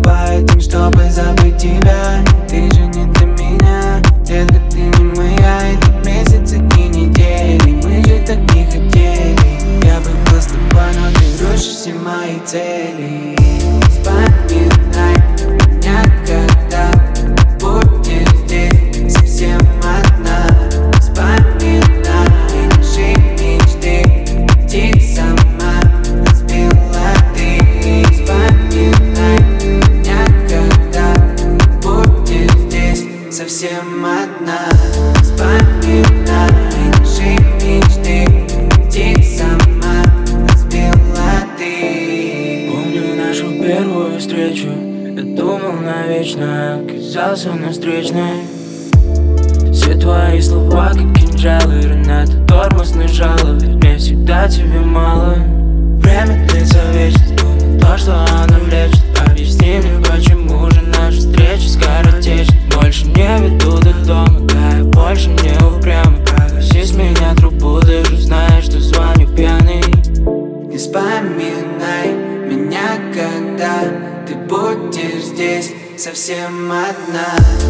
бывает день, чтобы забыть тебя. Ты же не для меня, детка, ты не моя. И тут месяцы и недели, мы же так не хотели. Я бы был с тобой, но ты рушишь все мои цели. Вспоминай меня, когда будешь здесь совсем одна. Вспоминай наши мечты, лети сама, разбила ты. Вспоминай меня, когда будешь здесь совсем одна. Вспоминай наши мечты, лети сама, разбила ты. Помню нашу первую встречу, я думал навечно, оказался на встречной. Все твои слова, как кинжалы, ранят тормозные жало. Ведь мне всегда тебе мало. Время длится вечность, но то, что оно влечет. Объясни мне, почему же наша встреча скоротечна. Больше не веду до дома, да я больше не упрямый. Прогаси с меня трубу, ты же знаешь, что звоню пьяный. Не вспоминай меня, когда ты будешь здесь совсем одна.